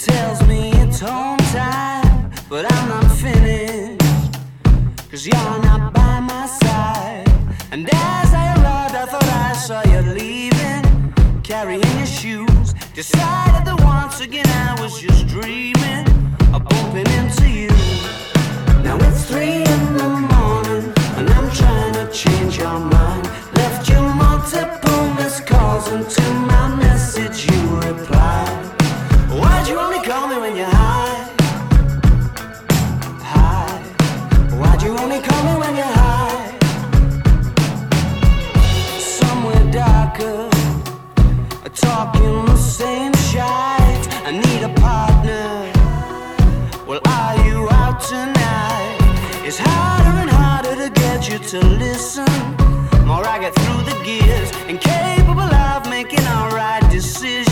tells me it's home time, but I'm not finished, 'cause you're not by my side. And as I arrived, I thought I saw you leaving, carrying your shoes. Decided that once again I was just dreaming of bumping into you. Now it's 3 in the morning, and I'm trying to change your mind. Left you multiple missed calls, and to my message you replied. Why'd you only call me when you're high? High. Why'd you only call me when you're high? Somewhere darker, talking the same shite. I need a partner. Well, are you out tonight? It's harder and harder to get you to listen. More I get through the gears, incapable of making a right decision.